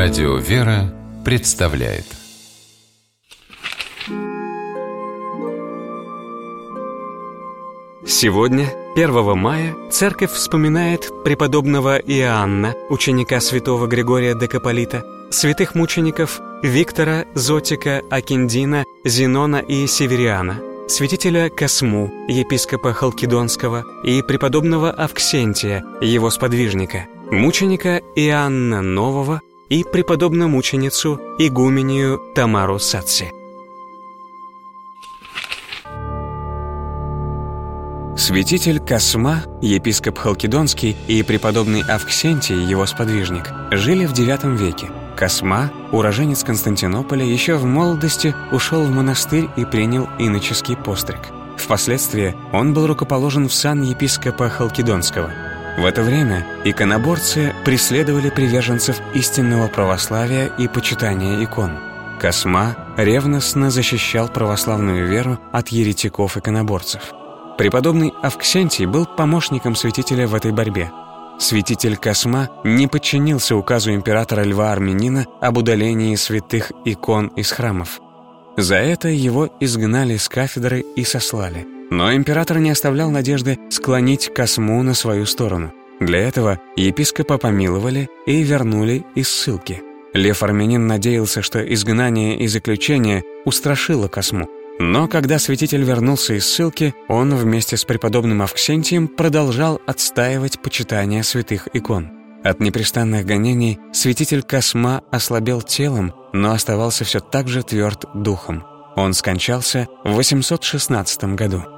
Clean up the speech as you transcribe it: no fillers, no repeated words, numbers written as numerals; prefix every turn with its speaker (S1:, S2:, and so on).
S1: Радио «Вера» представляет.
S2: Сегодня, 1 мая, Церковь вспоминает преподобного Иоанна, ученика святого Григория Декаполита, святых мучеников Виктора, Зотика, Акиндина, Зенона и Севериана, святителя Косму, епископа Халкидонского, и преподобного Авксентия, его сподвижника, мученика Иоанна Нового и преподобно-мученицу игуменью Тамару Саци. Святитель Косма, епископ Халкидонский, и преподобный Авксентий, его сподвижник, жили в IX веке. Косма, уроженец Константинополя, еще в молодости ушел в монастырь и принял иноческий постриг. Впоследствии он был рукоположен в сан епископа Халкидонского. В это время иконоборцы преследовали приверженцев истинного православия и почитания икон. Косма ревностно защищал православную веру от еретиков-иконоборцев. Преподобный Авксентий был помощником святителя в этой борьбе. Святитель Косма не подчинился указу императора Льва Армянина об удалении святых икон из храмов. За это его изгнали с кафедры и сослали. Но император не оставлял надежды склонить Косму на свою сторону. Для этого епископа помиловали и вернули из ссылки. Лев Армянин надеялся, что изгнание и заключение устрашило Косму. Но когда святитель вернулся из ссылки, он вместе с преподобным Авксентием продолжал отстаивать почитание святых икон. От непрестанных гонений святитель Косма ослабел телом, но оставался все так же тверд духом. Он скончался в 816 году.